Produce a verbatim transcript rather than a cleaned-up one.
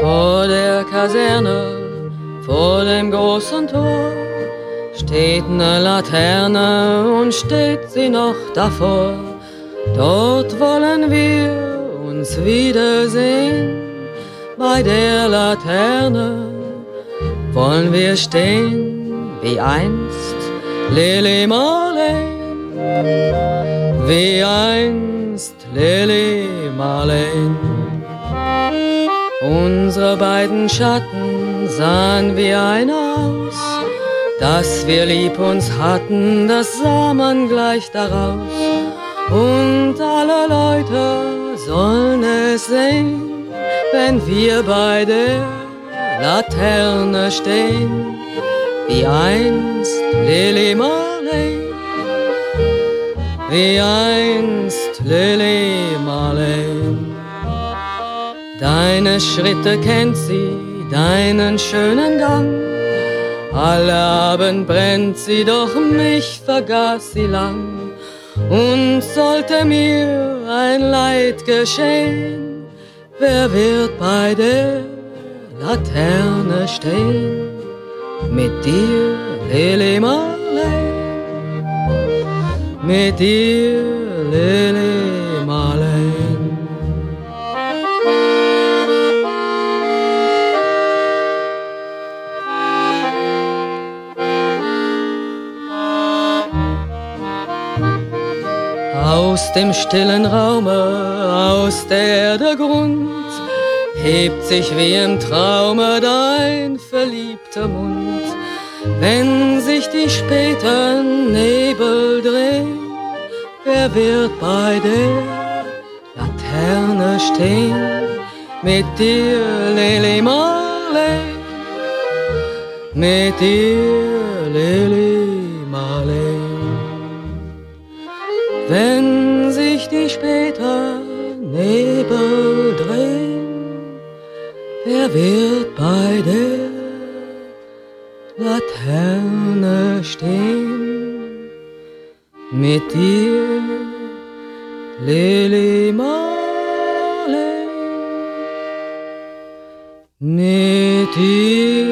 Vor der Kaserne, vor dem großen Tor, steht ne Laterne und steht sie noch davor. Dort wollen wir uns wiedersehen, bei der Laterne wollen wir stehen, wie einst Lili Marleen, wie einst Lili Marleen. Unsere beiden Schatten sahen wie einer aus, dass wir lieb uns hatten, das sah man gleich daraus. Und alle Leute sollen es sehen, wenn wir bei der Laterne stehen, wie einst Lili Marleen, wie einst Lili Marleen. Deine Schritte kennt sie, deinen schönen Gang, alle Abend brennt sie, doch mich vergaß sie lang. Und sollte mir ein Leid geschehen, wer wird bei der Laterne stehen? Mit dir, Lili Marleen, mit dir, Lili Marleen. Aus dem stillen Raume, aus der der Grund, hebt sich wie im Traume dein verliebter Mund. Wenn sich die späten Nebel drehen, wer wird bei der Laterne stehen? Mit dir, Lili Marleen, mit dir, Lili Marleen. Wenn sich die späten Nebel drehen, wer wird bei der Laterne stehen? Mit dir, Lili Marleen, mit dir.